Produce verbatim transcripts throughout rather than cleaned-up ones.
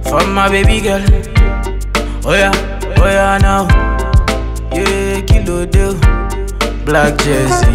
for my baby girl. Oh yeah, oh yeah now. Yeah, kilo deal, black jersey.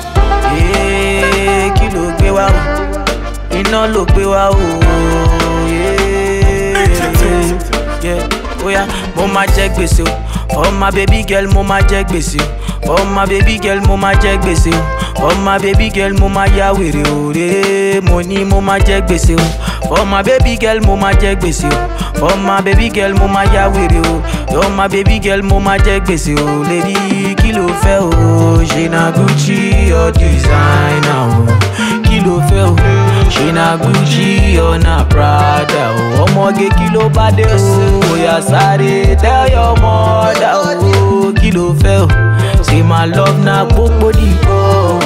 Yeah, kilo gbe wa o, iná ló gbé wa o. Yeah, yeah, oh yeah, mo ma jẹ gbèsè o. For my baby girl, mo ma jẹ gbèsè o. For my baby girl, mo ma jẹ gbèsè o. For my baby girl, mo ma ya wèrè o. Re, mo ní mo ma jẹ gbèsè o. For my baby girl, mo ma jẹ gbèsè o. For my baby girl, mo ma ya wèrè o. For my baby girl, mo ma jẹ gbèsè o. Lady, kí ló fẹ́ o? Ṣé na Gucci or designer o? Kí ló fẹ́ o? Ṣé na Gucci or na Prada o? Ọmọge kí ló bá dé o? Oya sáré tell your mother o. Kí ló fẹ́ o? Say my love na gbogbo dìbò.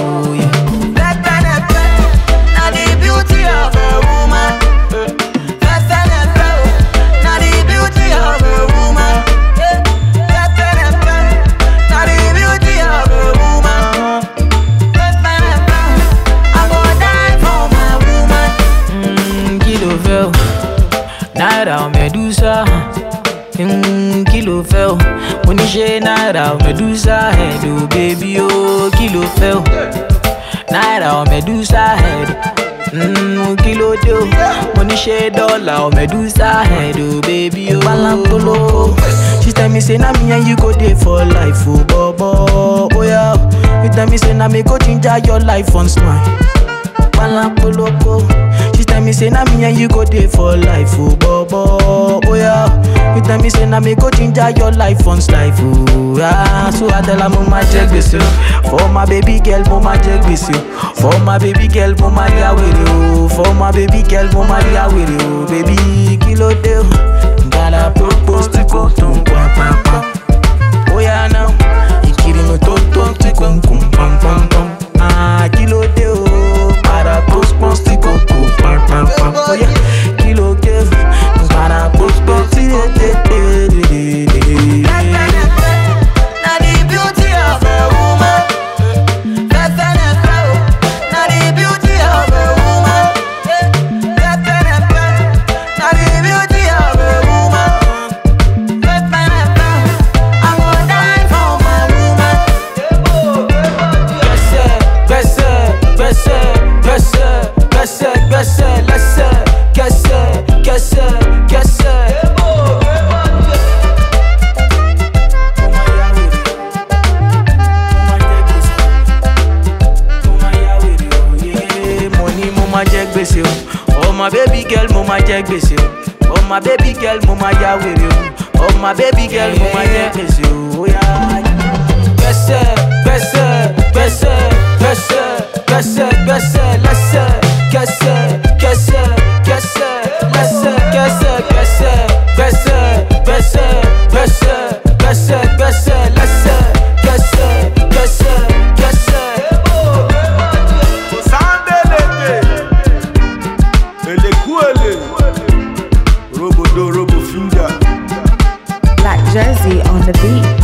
Naira Medusa, mm, kí ló fẹ́ o? Mo ní ṣe Naira Medusa head o, baby o, kí ló fẹ́ o? Naira Medusa head, mm, kí ló dé o? Mo ní ṣe dollar Medusa head o, baby o. Balantolo, she tell me say na me and you go dey for life o, bobo, oh yeah. You tell me say na me go ginger your life on smile. Balantolo. She tell me say na me and you go dey for life, oh bobo, oh yeah. You tell me say na me go ginger your life on life, oh yeah. So I tell her mo ma jẹ gbèsè o. For my baby girl mo ma jẹ gbèsè o. For my baby girl mo ma ya wèrè o. For my baby girl mo ma ya wèrè o. Baby kí ló dé o? Gotta propose tí kò tó ń pa pa pa. Oh yeah now, ìkiri mi tó tó tí kò ń kùn pam pam pam. Ah kí ló dé o? Para propose tí kò tó. Oh yeah, kilo give, para push push ti de de de de de. Now the beauty of a woman, that's an affair. Now the beauty of a woman, that's an affair. Now the beauty of a woman, that's an affair. I'm gonna die for my woman. Gbèsè, gbèsè, gbèsè, gbèsè, gbèsè, gbèsè, lẹ́sẹ̀, gẹ̀sẹ̀, gẹ̀sẹ̀, gẹ̀sẹ̀. Mo ní mo ma jẹ gbèsè o. Oh my baby girl, mo ma jẹ gbèsè o. Oh my baby girl, mo ma ya wèrè o. Oh my baby girl, mo ma jẹ gbèsè o. Gbèsè, gbèsè, gbèsè, gbèsè, gbèsè, gbèsè, lẹ́sẹ̀, gẹ̀sẹ̀, gẹ̀sẹ̀, gẹ̀sẹ̀, lẹ́sẹ̀, gẹ̀sẹ̀, gẹ̀sẹ̀, gbèsè, gbèsè, gbèsè, gbèsè, gbèsè, lẹ́sẹ̀, gẹ̀sẹ̀, gẹ̀sẹ̀, gẹ̀sẹ̀. Sandelete, Elekuele, Robodo, Robo Finger. Black Jersey on the beat.